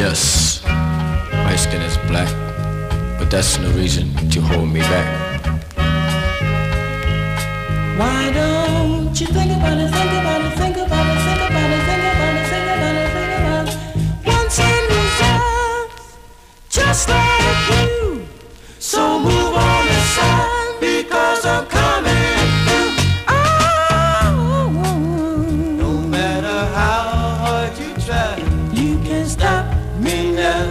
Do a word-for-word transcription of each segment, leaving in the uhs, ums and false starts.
Yes, my skin is black, but that's no reason to hold me back. Why don't you think about it, think about it, think about it, think about it, think about it, think about it, think about it. Once in reserve, just like you. So move on aside, because I'm coming through. Oh, no matter how hard you try, you can't stop me now.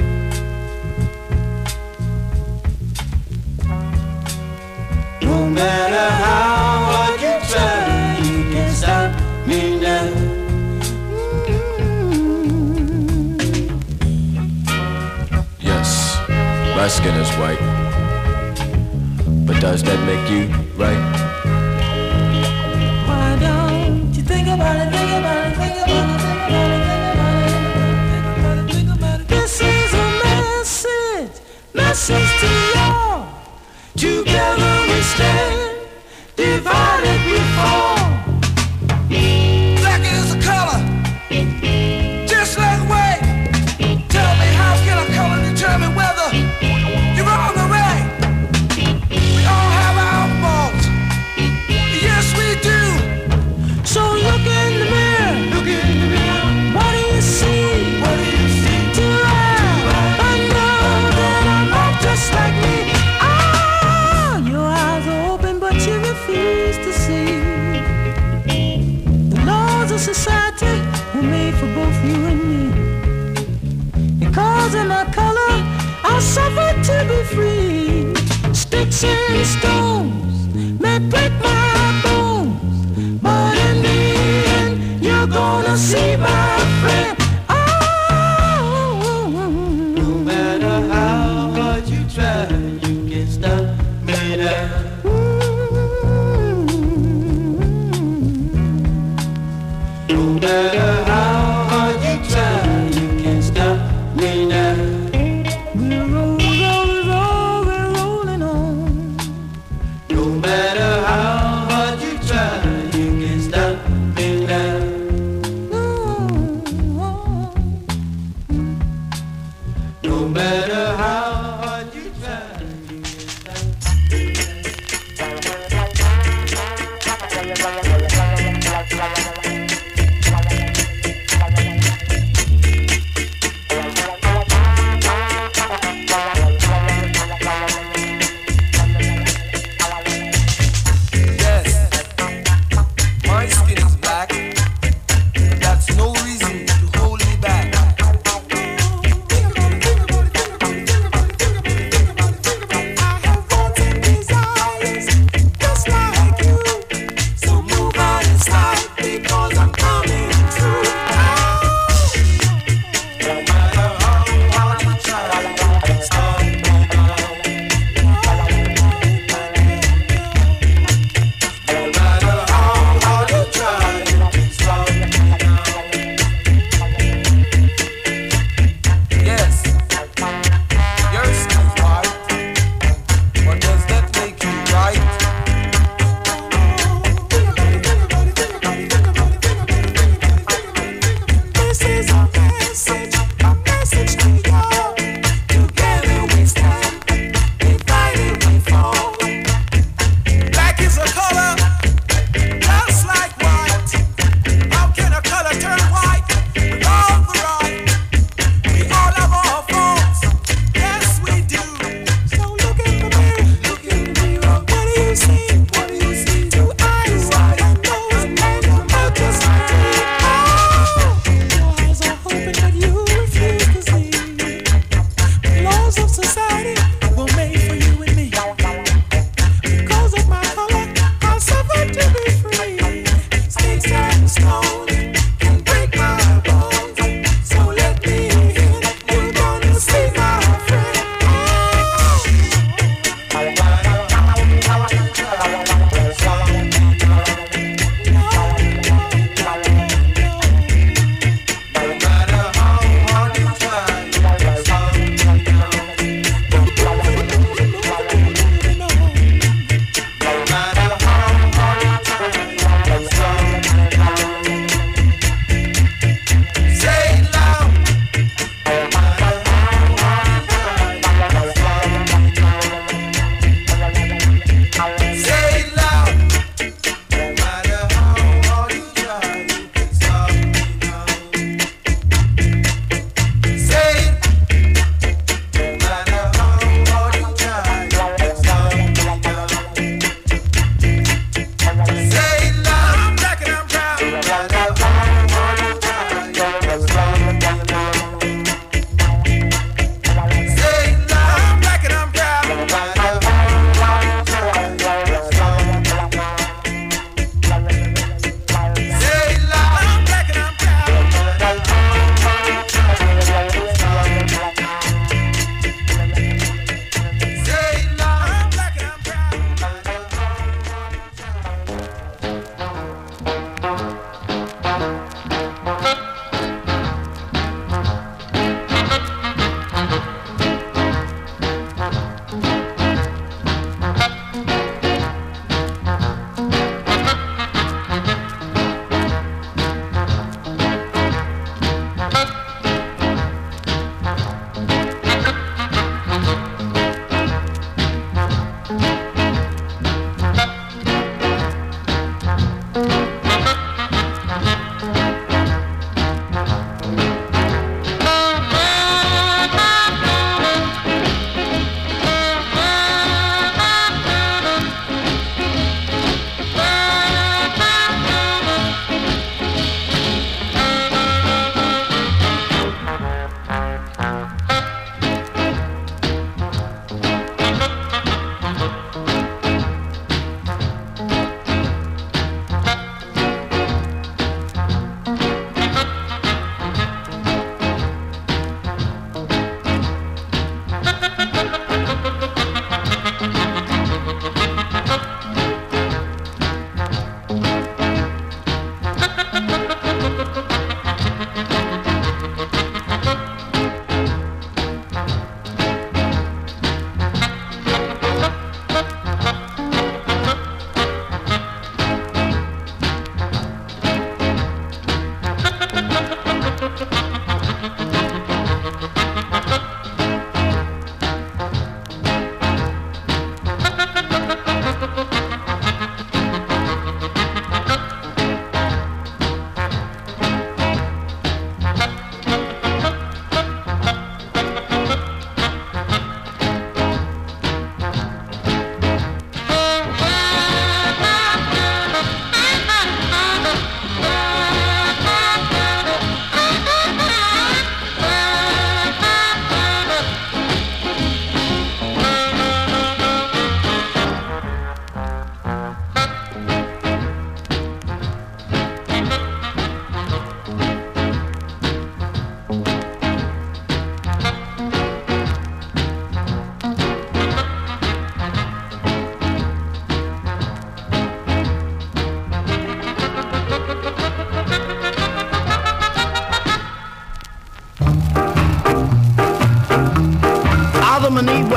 No matter how hard you try, you can't stop me now. Yes, my skin is white, but does that make you right? Why don't you think about it, think about it, think about it, think about it, think about it, think about it. This is a message, message to y'all. Together we stand, divided we fall. Black is a color, just like white. Tell me, how can a color determine whether you're wrong or right? We all have our faults, yes we do. So look in the mirror, look in the mirror. What do you see? What do you see? Do I, I know that I'm not just like me. Ah, your eyes are open, but you refuse to see. The laws of society were made for both you and me. Because of my color, I suffer to be free. Sticks and stones may break my bones, but in the end, you're gonna see my friend. Oh, no matter how hard you try, you can't stop me now. No matter how hard you try, you can't stop me now. We're rolling, rolling, rolling, rolling on. No matter how hard you try, you can't stop me now. No,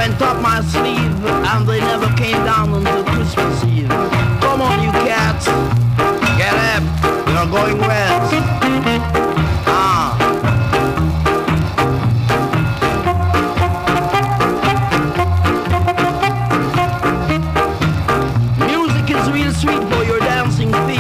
went up my sleeve and they never came down until Christmas Eve. Come on, you cats, get up, you're going west. Ah. Music is real sweet for your dancing feet.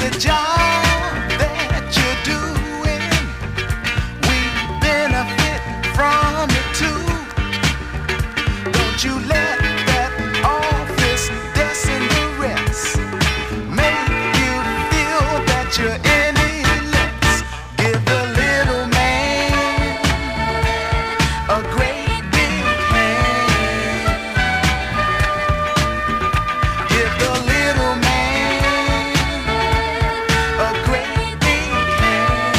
the job that you're doing. We benefit from it too. Don't you let that office desk and the rest make you feel that you're any less. Give the little man a great big hand. Give the little man a great big hand.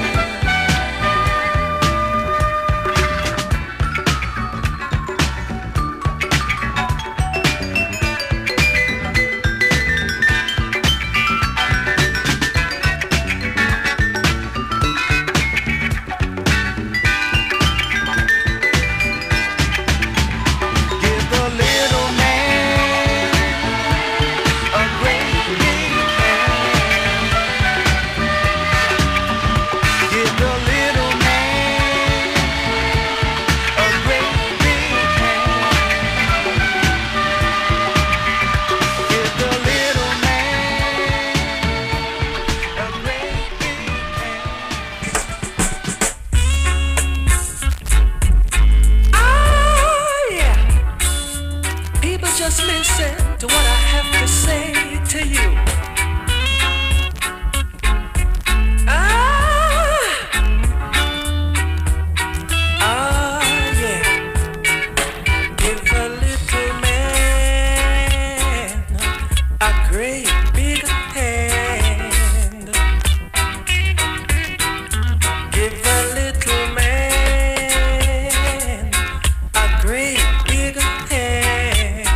Give the little man a great big hand. Give the little man a great big hand. Give the little man a great big hand. Oh, yeah. People, just listen to what I have to say to you. Ah, ah, yeah. Give a little man a great big hand. Give a little man a great big hand.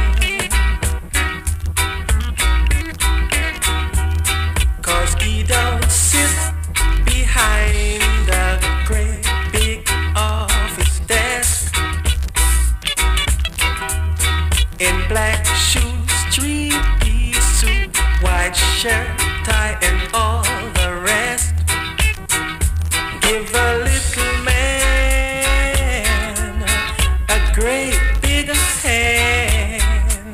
'Cause he don't sit behind a great big office desk in black shoes, three-piece suit, white shirt, tie, and all the rest. Give a little man a great big hand.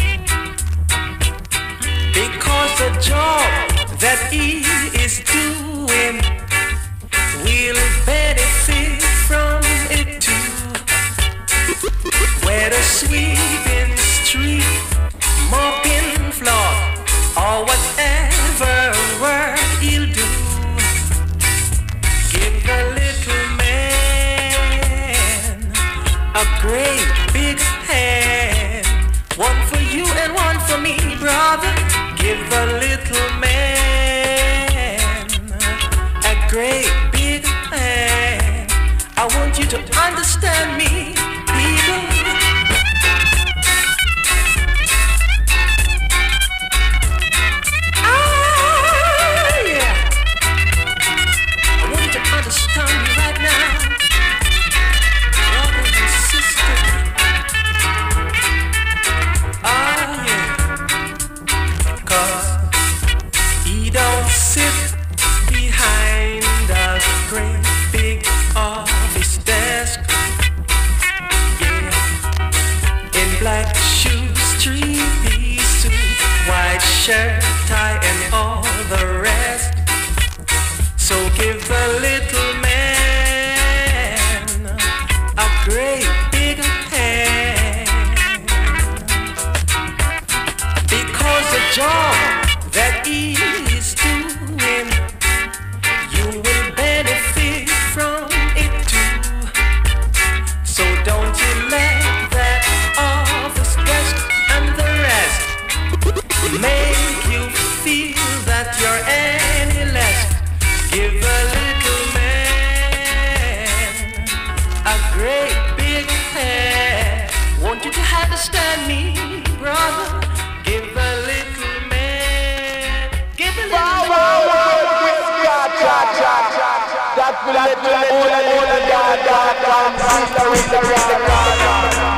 Because the job that he is doing will benefit from it too. Whether sweeping street, mopping floor, or whatever work he'll do. Give the little man a great big hand. One for you and one for me, brother. Give the little man a great big hand. I want you to understand me, people. Ah, yeah. I want you to understand me right now, brothers and sisters. Ah, yeah. 'Cause he don't sit behind a great big office desk. Yeah. In black shoes, three-piece suit, white shirt, tie, and all the rest. So give the little man a great big hand. Because the job that he is doing, you will benefit from it too. So don't you let that office desk and the rest make you feel that you're any less. Give a little man a great big hand. Want you to understand me, brother. Give a little man, give a little man. That will let you all and all and God, God, God, God, God, God.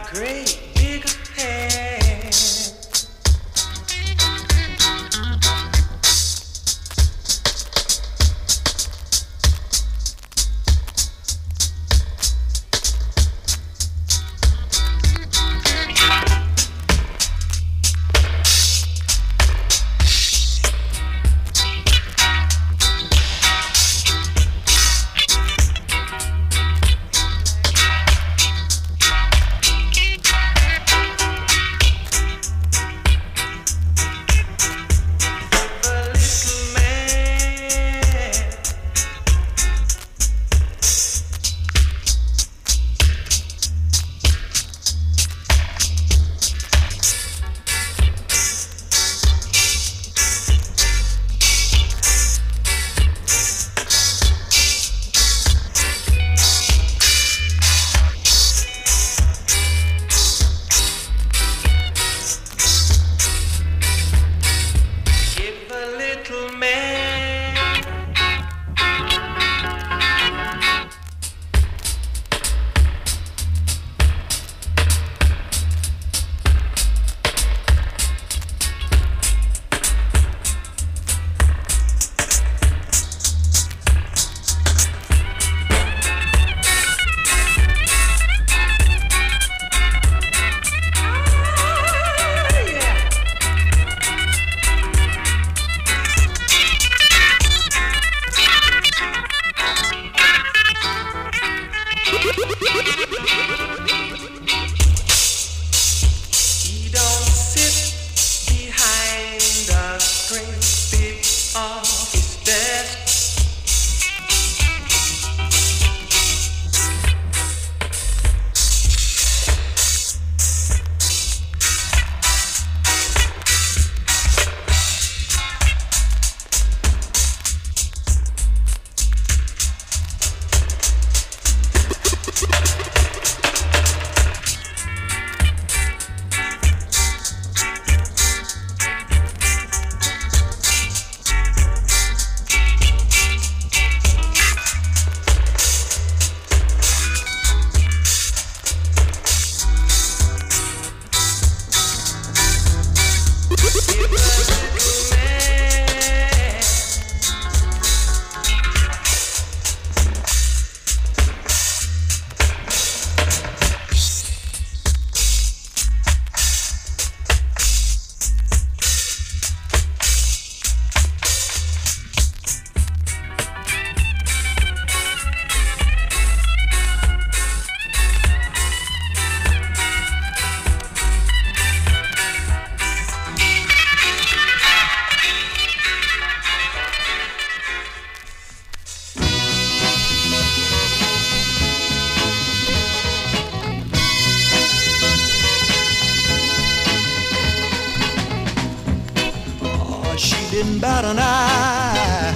great big hand. Didn't bat an eye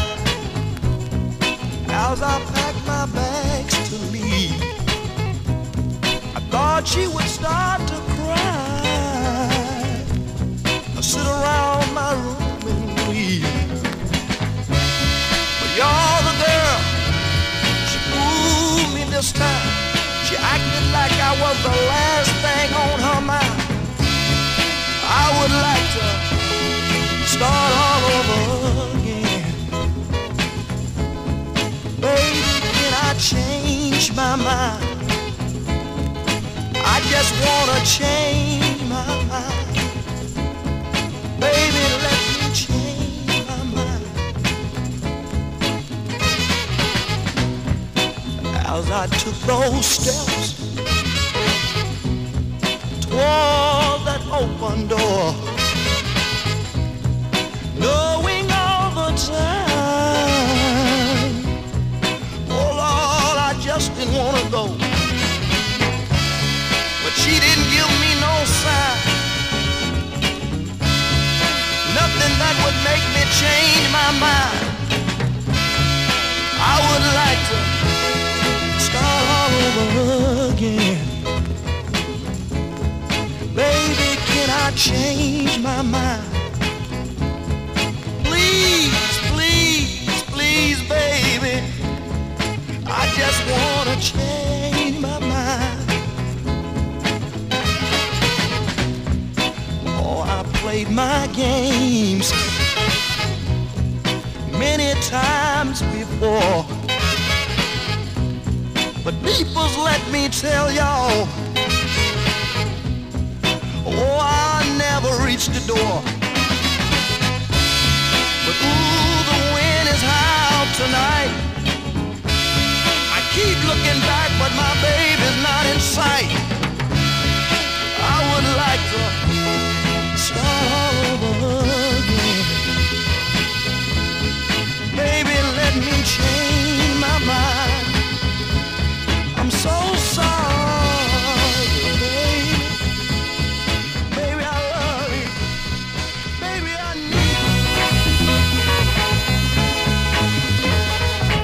as I packed my bags to leave. I thought she would start to cry, or sit around my room and weep. But you're the girl, she fooled me this time. She acted like I was the last thing on her mind. I would like to start all over again. Baby, can I change my mind? I just wanna change my mind. Baby, let me change my mind. As I took those steps toward that open door, knowing all the time, oh Lord, I just didn't want to go. But she didn't give me no sign, nothing that would make me change my mind. I would like to start all over again. Baby, can I change my mind? Baby, I just wanna change my mind. my games many times before, but peoples, let me tell y'all, oh, I never reached the door. But ooh, the wind is high out tonight. I keep looking back, but my baby's not in sight. I would like to start all over again. Baby, let me change my mind. I'm so sorry, baby. Baby, I love you. Baby, I need you.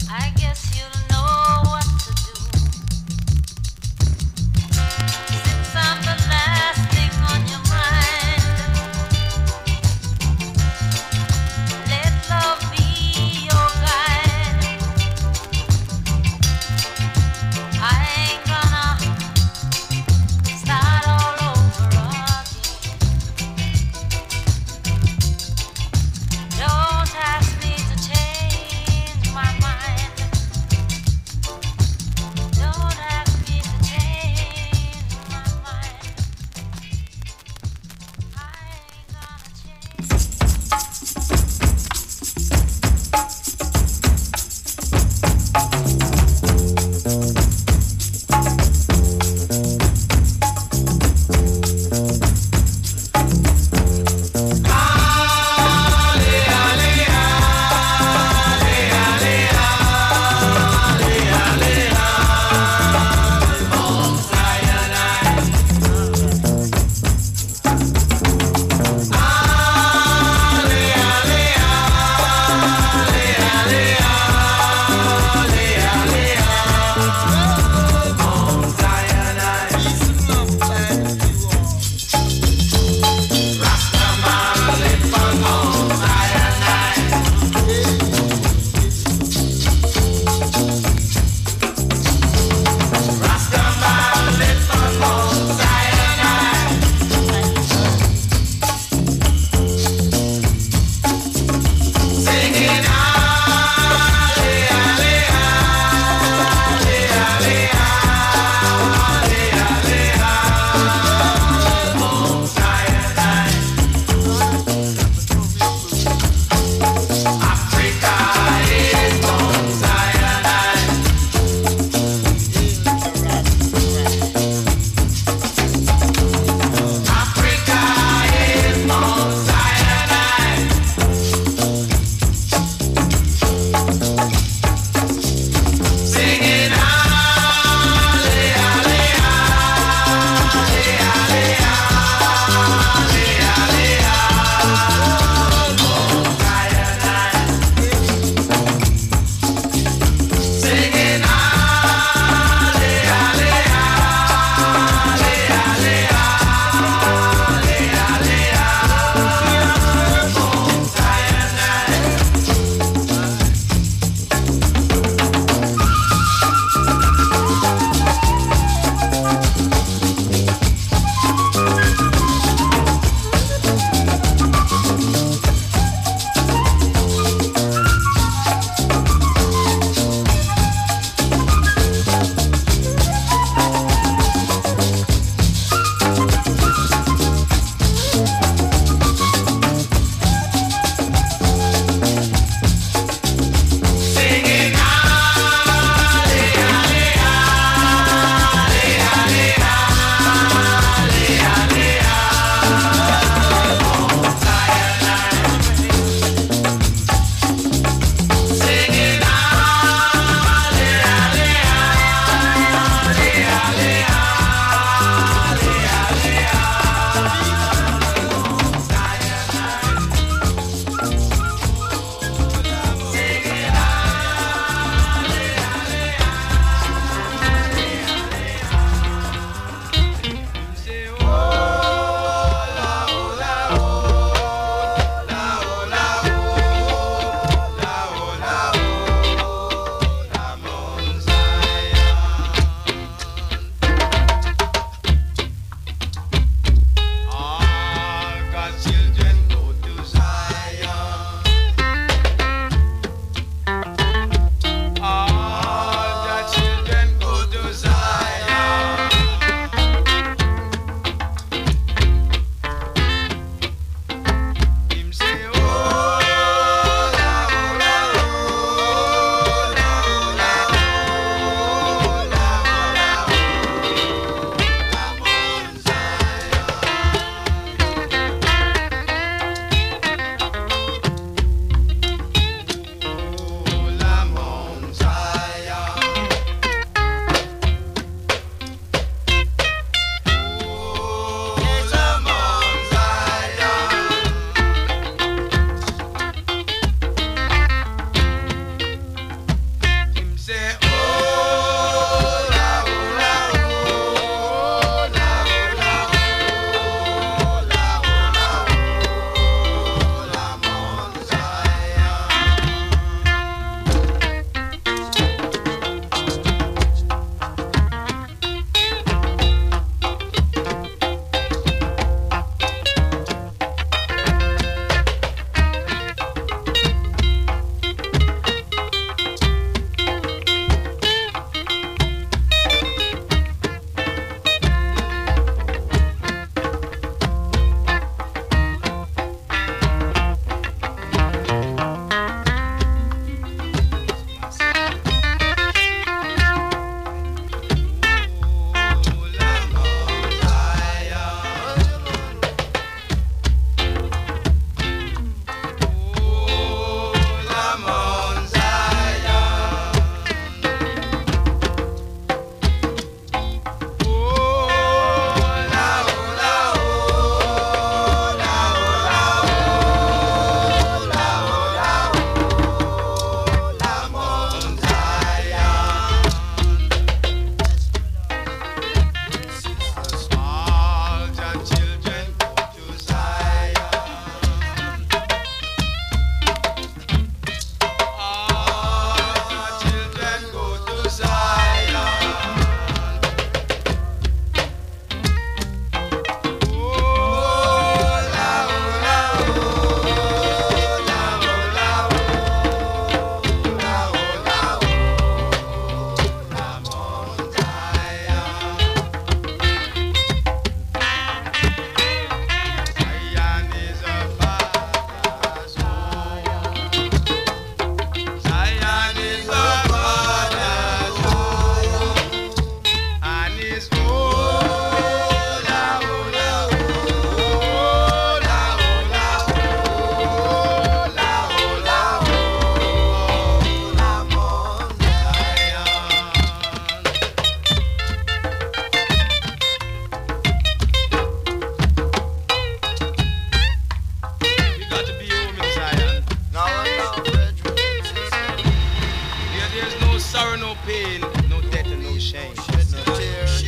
Don't ask me to change my mind. sorrow, no pain, no death and no shame. Shed no tears.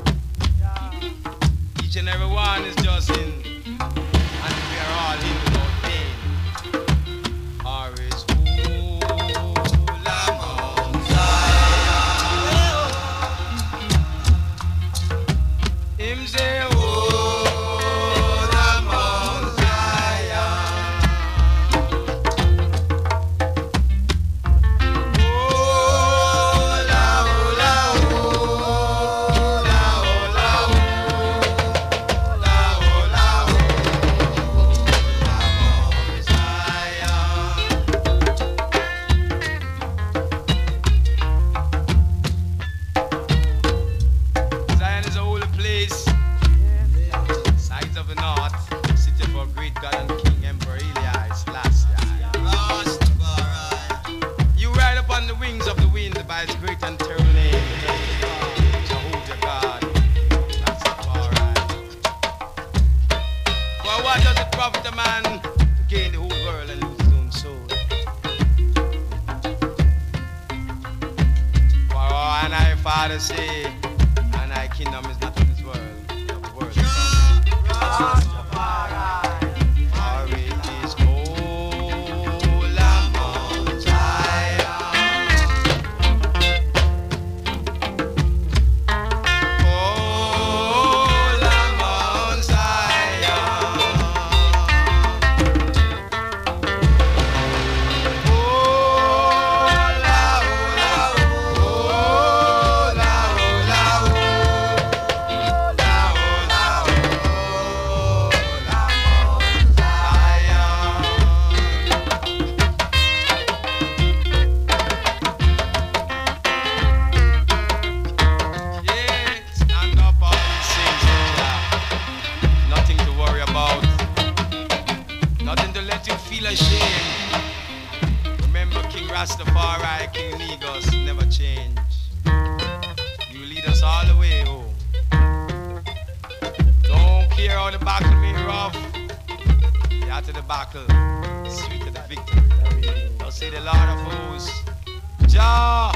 Each and every one is just in, and we are all in without pain. Or is him say, oh, the Mount Zion. Oh, la, oh, la, oh, la, oh, la, oh, la, oh, la, oh, the Mount Zion. Zion is a holy place. Sides of the north, city of our great God and King Emperor Elias Selassie. You ride upon the wings of the wind by his great and terrible name. Jehovah God, Rastafari. For what does it profit a man to gain the whole world and lose his own soul? For all and I, Father, say, and thy kingdom is not of this world, but of the world to come. For it is whole a Mount Zion. Whole a Mount Zion. Whole a, whole a, whole a, whole a, feel ashamed. Remember King Rastafari, King Negos, never change. You lead us all the way home. Don't care how the battle may rough. The after the battle, sweet to the victory. They'll say the Lord of hosts, Jah,